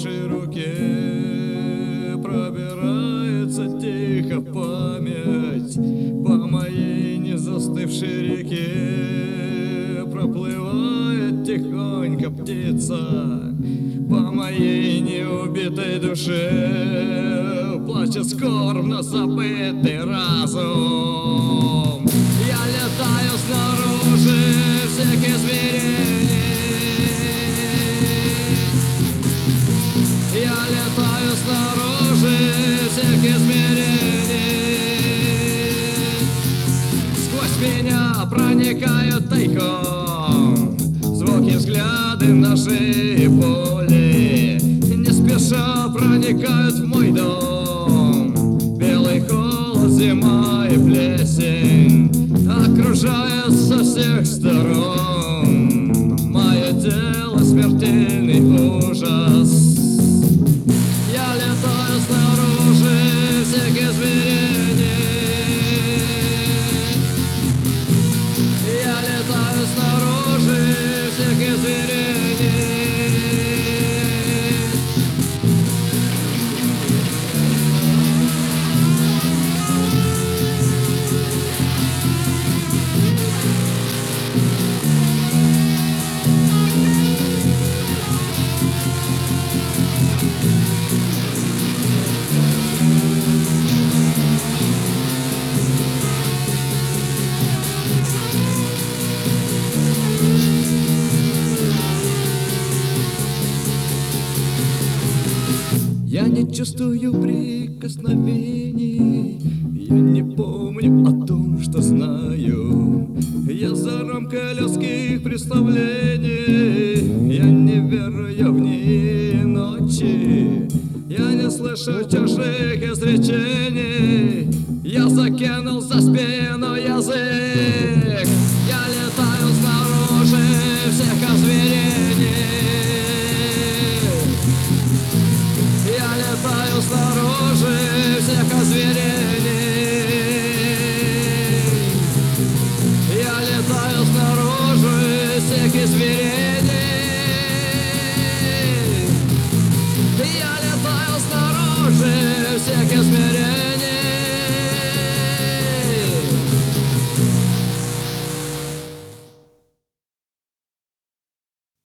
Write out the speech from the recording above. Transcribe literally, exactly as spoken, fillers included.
вашей руке пробирается тихо память по моей незастывшей реке. Проплывает тихонько птица по моей неубитой душе. Плачет скорбно забытый разум. Я летаю снаружи всех измерений. Я летаю снаружи всех измерений. Сквозь меня проникают тайком звуки, взгляды, ножи и боли. Не спеша проникают в мой дом. Белый холод, зима и плесень окружают со всех сторон. Мое тело смертельный ужас. Я летаю снаружи всех измерений. Я летаю снаружи всех измерений. Я не чувствую прикосновений, я не помню о том, что знаю. Я за рамкой людских представлений, я не верю в дни и ночи. Я не слышу чужих изречений, я закинул за спину язык. Я летаю снаружи всех озверений. Я летаю снаружи всех озверений. Я летаю снаружи всех измерений. Я летаю снаружи всех измерений.